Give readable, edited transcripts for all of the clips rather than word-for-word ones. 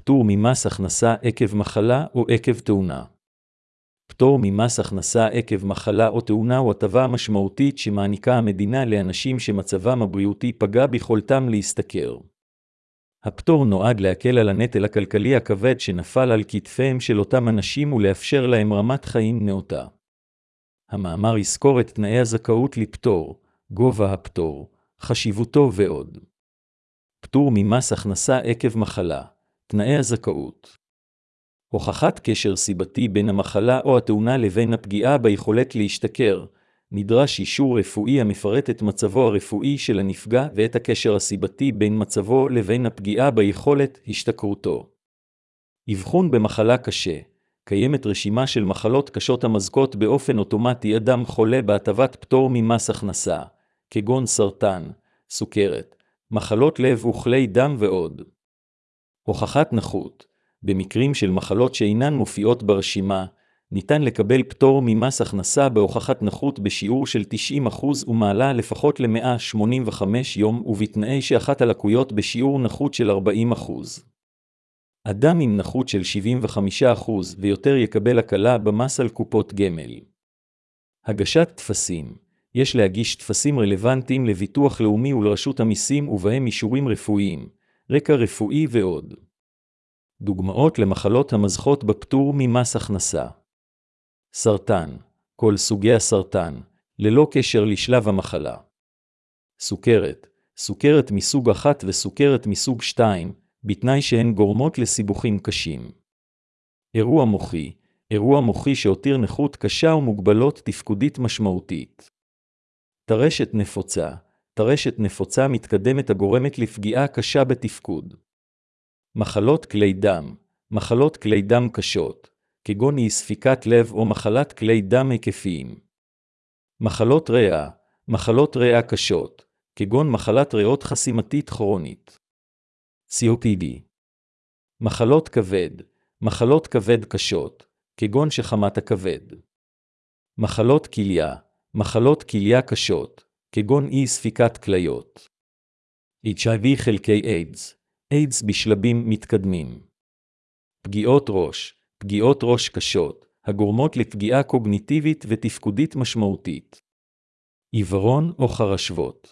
פטור ממס הכנסה עקב מחלה או עקב תאונה. פטור ממס הכנסה עקב מחלה או תאונה הוא הטבה משמעותית שמעניקה המדינה לאנשים שמצבם הבריאותי פגע ביכולתם להשתכר. הפטור נועד להקל על הנטל הכלכלי הכבד שנפל על כתפיהם של אותם אנשים ולאפשר להם רמת חיים נאותה. המאמר יזכור את תנאי הזכאות לפטור, גובה הפטור, חשיבותו ועוד. פטור ממס הכנסה עקב מחלה, תנאי הזכאות. הוכחת קשר סיבתי בין המחלה או התאונה לבין הפגיעה ביכולת להשתכר, נדרש אישור רפואי המפרט את מצבו הרפואי של הנפגע ואת הקשר הסיבתי בין מצבו לבין הפגיעה ביכולת השתכרותו. אבחון במחלה קשה. קיימת רשימה של מחלות קשות המזכות באופן אוטומטי אדם חולה בהטבת פטור ממס הכנסה, כגון סרטן, סוכרת, מחלות לב וכלי דם ועוד. הוכחת נכות. במקרים של מחלות שאינן מופיעות ברשימה, ניתן לקבל פטור ממס הכנסה בהוכחת נכות בשיעור של 90% ומעלה לפחות ל-185 יום ובתנאי שאחת הלקויות בשיעור נכות של 40%. אדם עם נכות של 75% ויותר יקבל הקלה במס על קופות גמל. הגשת טפסים. יש להגיש טפסים רלוונטיים לביטוח לאומי ולרשות המיסים ובהם אישורים רפואיים, רקע רפואי ועוד. דוגמאות למחלות המזכות בפטור ממס הכנסה. סרטן, כל סוגי הסרטן, ללא קשר לשלב המחלה. סוכרת, סוכרת מסוג 1 וסוכרת מסוג 2, בתנאי שהן גורמות לסיבוכים קשים. אירוע מוחי, אירוע מוחי שהותיר נכות קשה ומוגבלות תפקודית משמעותית. טרשת נפוצה, טרשת נפוצה מתקדמת הגורמת לפגיעה קשה בתפקוד. מחלות כלי דם, מחלות כלי דם קשות, כגון אי ספיקת לב או מחלת כלי דם היקפיים. מחלות ריאה, מחלות ריאה קשות, כגון מחלת ריאות חסימתית כרונית. COPD. מחלות כבד, מחלות כבד קשות, כגון שחמת הכבד. מחלות כליה, מחלות כליה קשות, כגון אי ספיקת כליות. HIV חלקי איידס, איידס בשלבים מתקדמים. פגיעות ראש, פגיעות ראש קשות, הגורמות לפגיעה קוגניטיבית ותפקודית משמעותית. עיוורון או חרשבות.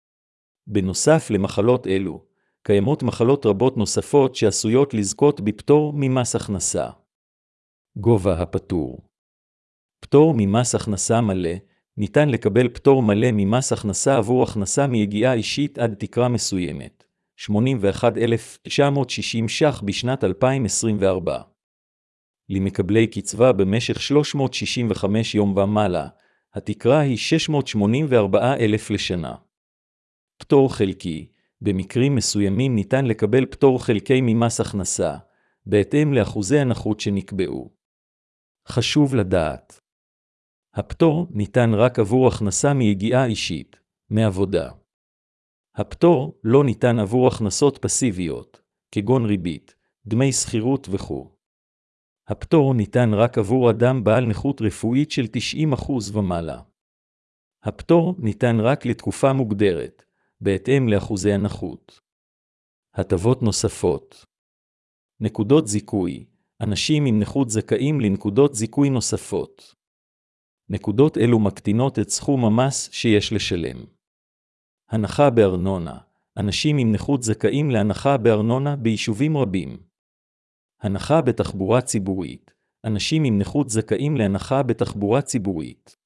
בנוסף למחלות אלו, קיימות מחלות רבות נוספות שעשויות לזכות בפטור ממס הכנסה. גובה הפטור. פטור ממס הכנסה מלא, ניתן לקבל פטור מלא ממס הכנסה עבור הכנסה מיגיעה אישית עד תקרה מסוימת, 81,960 ש"ח בשנת 2024. למקבלי קצבה במשך 365 יום ומעלה, התקרה היא 684,000 לשנה. פטור חלקי, במקרים מסוימים ניתן לקבל פטור חלקי ממס הכנסה, בהתאם לאחוזי הנכות שנקבעו. חשוב לדעת. הפטור ניתן רק עבור הכנסה מיגיעה אישית, מעבודה. הפטור לא ניתן עבור הכנסות פסיביות, כגון ריבית, דמי שכירות וכו'. הפטור ניתן רק עבור אדם בעל נכות רפואית של 90% ומעלה. הפטור ניתן רק לתקופה מוגדרת, בהתאם לאחוזי הנכות. הטבות נוספות. נקודות זיכוי. אנשים עם נכות זכאים לנקודות זיכוי נוספות. נקודות אלו מקטינות את סכום המס שיש לשלם. הנחה בארנונה. אנשים עם נכות זכאים להנחה בארנונה ביישובים רבים. הנחה בתחבורה ציבורית. אנשים עם נכות זכאים להנחה בתחבורה ציבורית.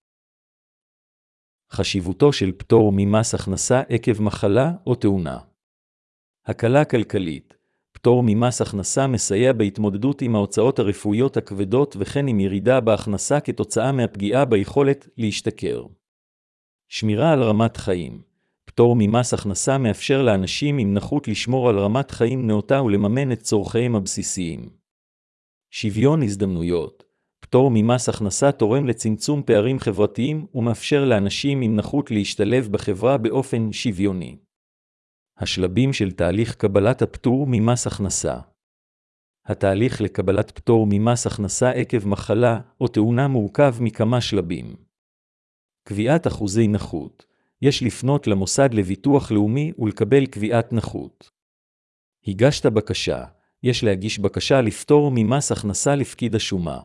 חשיבותו של פטור ממס הכנסה עקב מחלה או תאונה. הקלה כלכלית. פטור ממס הכנסה מסייע בהתמודדות עם ההוצאות הרפואיות הכבדות וכן עם ירידה בהכנסה כתוצאה מהפגיעה ביכולת להשתכר. שמירה על רמת חיים. פטור ממס הכנסה מאפשר לאנשים עם נכות לשמור על רמת חיים נאותה ולממן את צורכיהם הבסיסיים. שוויון הזדמנויות. פטור ממס הכנסה תורם לצמצום פערים חברתיים ומאפשר לאנשים עם נכות להשתלב בחברה באופן שוויוני. השלבים של תהליך קבלת הפטור ממס הכנסה. התהליך לקבלת פטור ממס הכנסה עקב מחלה או תאונה מורכב מכמה שלבים. קביעת אחוזי נכות. יש לפנות למוסד לביטוח לאומי ולקבל קביעת נכות. הגשת בקשה. יש להגיש בקשה לפטור ממס הכנסה לפקיד השומה.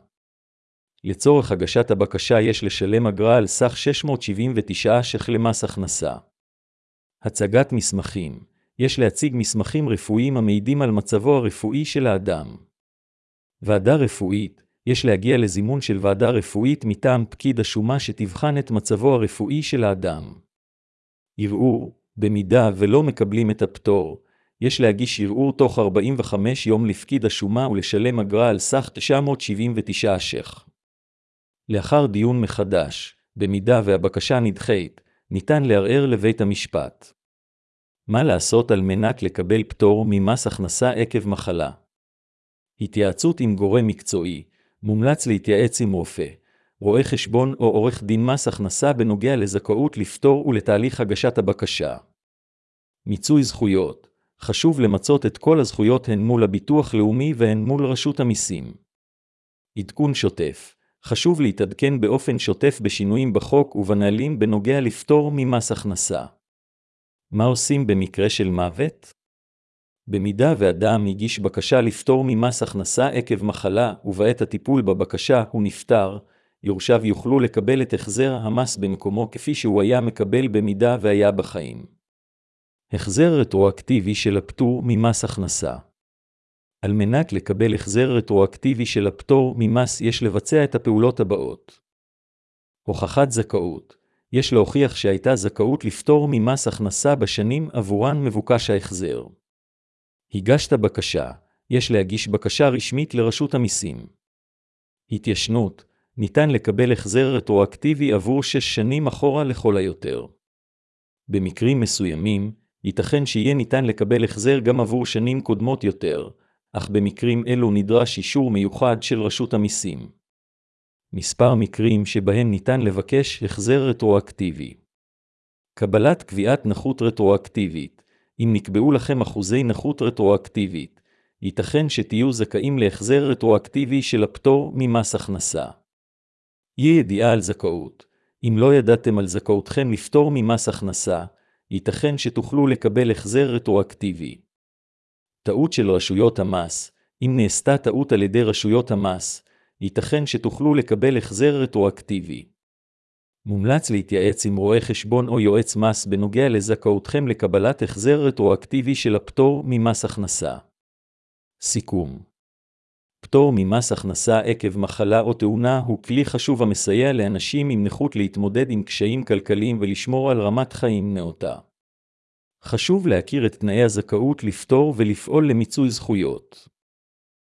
לצורך הגשת הבקשה יש לשלם אגרה על סך 679 ש"ח למס הכנסה. הצגת מסמכים. יש להציג מסמכים רפואיים המעידים על מצבו הרפואי של האדם. ועדה רפואית. יש להגיע לזימון של ועדה רפואית מטעם פקיד השומה שתבחן את מצבו הרפואי של האדם. ערעור. במידה ולא מקבלים את הפטור, יש להגיש ערעור תוך 45 יום לפקיד השומה ולשלם אגרה על סך 979 ש"ח. לאחר דיון מחדש, במידה והבקשה נדחית, ניתן לערער לבית המשפט. מה לעשות על מנת לקבל פטור ממס הכנסה עקב מחלה? התייעצות עם גורם מקצועי. מומלץ להתייעץ עם רופא, רואה חשבון או עורך דין מס הכנסה בנוגע לזכאות לפטור ולתהליך הגשת הבקשה. מיצוי זכויות. חשוב למצות את כל הזכויות הן מול הביטוח לאומי והן מול רשות המיסים. עדכון שוטף. חשוב להתעדכן באופן שוטף בשינויים בחוק ובנהלים בנוגע לפטור ממס הכנסה. מה עושים במקרה של מוות? במידה ואדם הגיש בקשה לפטור ממס הכנסה עקב מחלה ובעת הטיפול בבקשה הוא נפטר, יורשיו יוכלו לקבל את החזר המס במקומו כפי שהוא היה מקבל במידה והיה בחיים. החזר רטרואקטיבי של הפטור ממס הכנסה. על מנת לקבל החזר רטרואקטיבי של הפטור ממס יש לבצע את הפעולות הבאות. הוכחת זכאות. יש להוכיח שהייתה זכאות לפטור ממס הכנסה בשנים עבורן מבוקש ההחזר. הגשת בקשה. יש להגיש בקשה רשמית לרשות המיסים. התיישנות. ניתן לקבל החזר רטרואקטיבי עבור 6 שנים אחורה לכל היותר. במקרים מסוימים, ייתכן שיהיה ניתן לקבל החזר גם עבור שנים קודמות יותר, אך במקרים אלו נדרש אישור מיוחד של רשות המיסים. מספר מקרים שבהם ניתן לבקש החזר רטרואקטיבי. קבלת קביעת נכות רטרואקטיבית. אם נקבעו לכם אחוזי נכות רטרואקטיבית, ייתכן שתהיו זכאים להחזר רטרואקטיבי של הפטור ממס הכנסה. יהיה ידיעה על זכאות. אם לא ידעתם על זכאותכם לפטור ממס הכנסה, ייתכן שתוכלו לקבל החזר רטרואקטיבי. טעות של רשויות המס. אם נעשתה טעות על ידי רשויות המס, ייתכן שתוכלו לקבל החזר רטרואקטיבי. מומלץ להתייעץ עם רואה חשבון או יועץ מס בנוגע לזכאותכם לקבלת החזר רטרואקטיבי של הפטור ממס הכנסה. סיכום. פטור ממס הכנסה עקב מחלה או תאונה הוא כלי חשוב המסייע לאנשים עם נכות להתמודד עם קשיים כלכליים ולשמור על רמת חיים נאותה. חשוב להכיר את תנאי הזכאות לפטור ולפעול למיצוי זכויות.